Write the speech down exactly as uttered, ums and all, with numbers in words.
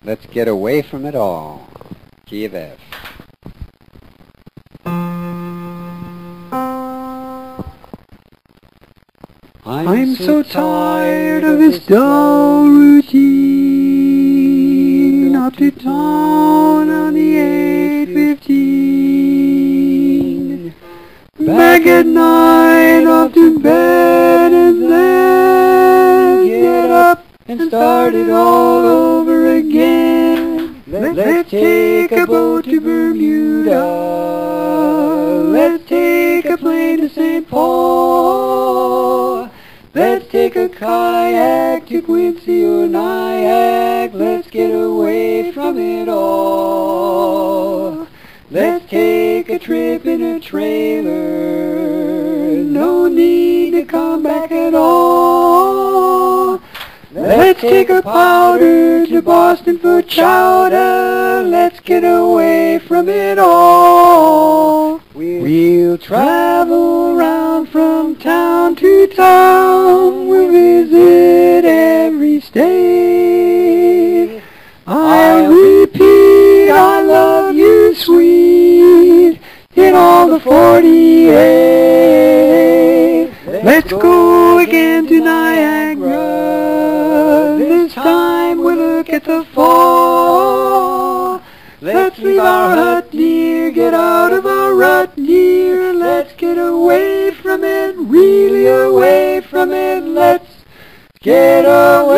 Let's get away from it all. Key of F. I'm, I'm so so tired tired of of this this dull dull routine. Up to town on the eight fifteen. Back at night, off to bed, and then get up and start it all over again. Let's take a boat to Bermuda. Let's take a plane to Saint Paul. Let's take a kayak to Quincy or Nyack. Let's get away from it all. Let's take a trip in a trailer. No need to come back at all. Let's take a powder to Boston for chowder. Let's get away from it all. We'll travel round from town to town. We'll visit every state. I'll repeat, I love you, sweet, in all the forty-eight. Let's go again to Niagara. This time we'll look at the fall. Let's leave our hut, dear, get out of our rut, dear. Let's get away from it, really away from it. Let's get away.